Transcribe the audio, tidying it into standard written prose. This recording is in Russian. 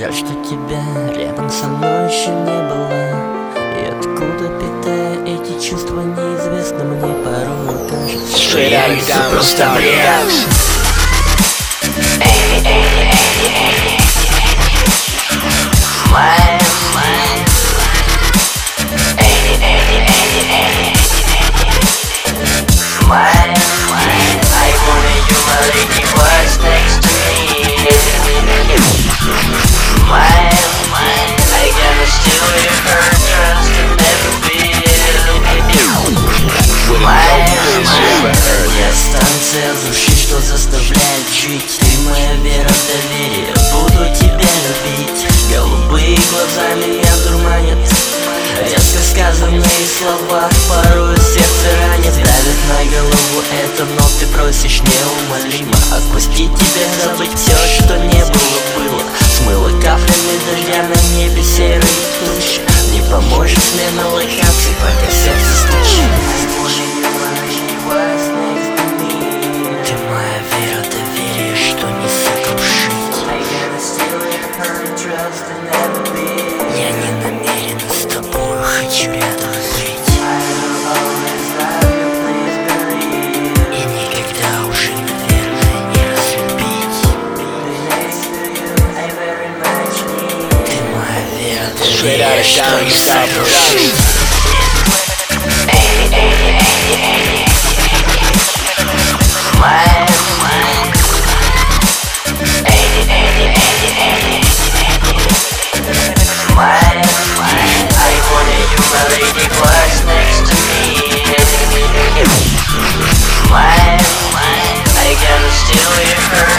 Жаль, что тебя рядом со мной еще не было. И откуда питая эти чувства, неизвестно мне. Порой кажется, что я иду просто в рельс. Станция звучит, что заставляет жить. Ты моя вера, доверие, буду тебя любить. Голубые глаза меня дурманят, резко сказанные слова порой сердце ранит. Давит на голову это, но ты просишь неумолимо отпустить тебя, забыть все, что не было. Смыло каплями дождя на небе серые тучи. Не поможет смена локаций, пока сердце стучит. Я не намерен с тобой, хочу рядом быть. И никогда уже, наверное, не разлюбить. Ты моя вера, доверие, что не сокрушить. I gotta steal your heart.